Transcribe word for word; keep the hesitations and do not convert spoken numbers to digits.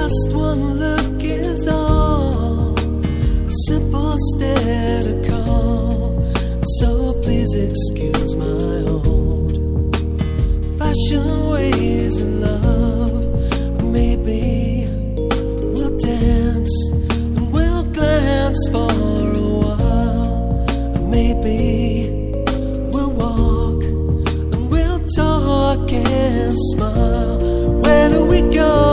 Just one look is all, a simple stare to call. So please excuse my old fashioned ways in love. Maybe we'll dance and we'll glance for a while. Maybe we'll walk and we'll talk and smile. Where do we go?